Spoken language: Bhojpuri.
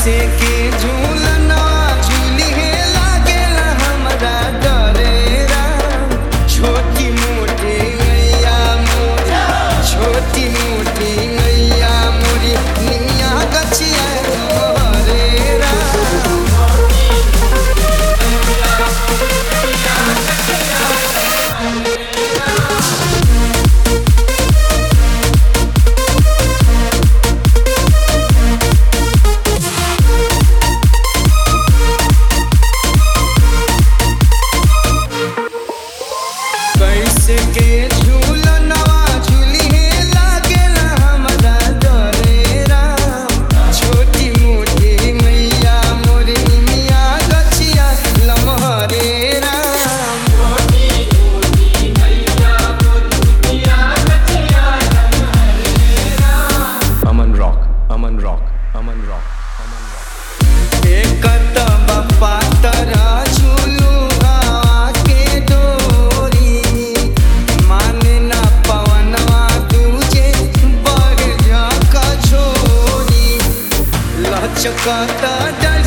कैसे के झूलना झूली है लागेला हमरा डरेरा छोटी मोटी नैया मोरी छोटी मोटी नैया मोरी निया गछिया मोरेरा कैसे के झूलनवा झूली है लागेला हमरा डरेरा छोटी मोटी मैया मोरी निया गछिया लमहरेरा Aman Rock, Aman Rock, Aman Rock, Aman Rock. एक बापा तरा झूलू हवा के डोरी माने ना पवनवा तुझे बढ़ जा कछोरी लचकता